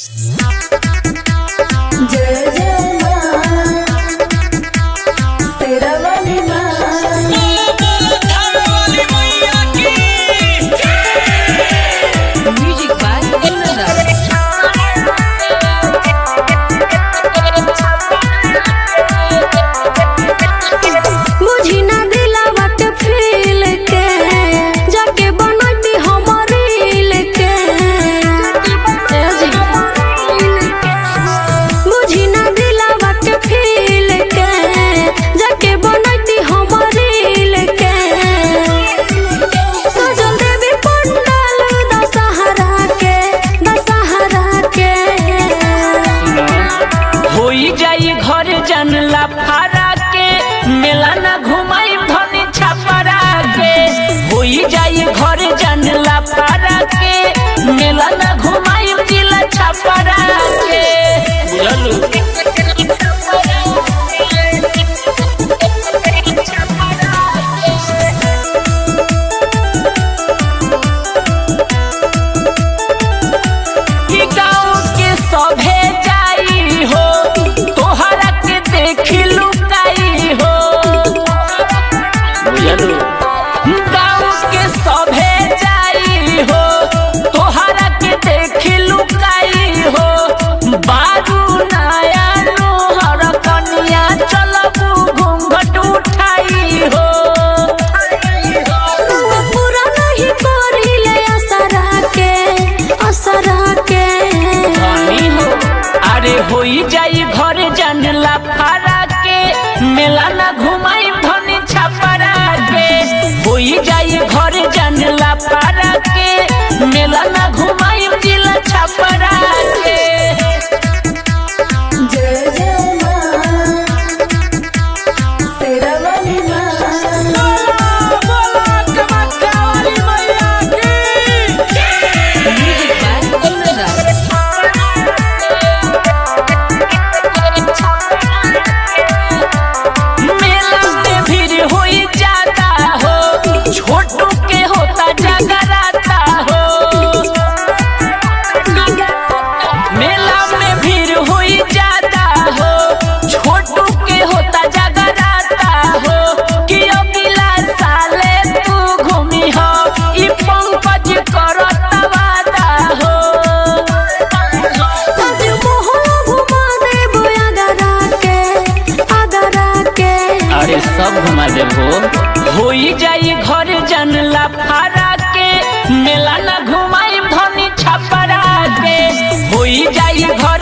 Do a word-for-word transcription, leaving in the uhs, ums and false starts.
जय जय मां तेरा वाली मां म्यूजिक बाय मुझी ना दिलावा के फील के जाके बनती हमारी लेके मुझी ना दिलावा के फील के जाके बनती हमारी लेके सजल देवी पंडाल दशहरा के दशहरा के होई जाई घर जानला फारा के मेला ना घुमाई धनी छपरा के होई जाई घर जानला फारा के मेला ना घुमाई जिला छपरा के बुझलू ई गाँव के सभे जाई हो तोहरा के देखी लुकाई हो बुझलू गाँव के सभे जाई हो तोहरा के देखी लुकाई हो बारू नया लोहर कनिया चलबू घूंघट उठाई हो पूरा नहीं करिले असरा के असरा के धनी हो अरे होई जाई घर जानला फारा के मेला ना घुमाई धनी छपरा के होई जाई घर जानला फारा के मेला ना घुमाई जिला छपरा के जय जय मां तेरा वाली मां म्यूजिक बाय मेला में भीड़ होई जाता हो छोटू के होता जगराता हो मेला में भीड़ होई जाता हो छोटू के होता जगराता हो कि अगला साले तू घूमी हो ई पंकज करत वादा हो आज मोहला घुमा देबो आगरा के आगरा के अरे सब घुमा देबो होई जाई घर जानला फारा के मेला ना घुमाई धनी छपरा के होई जाई घर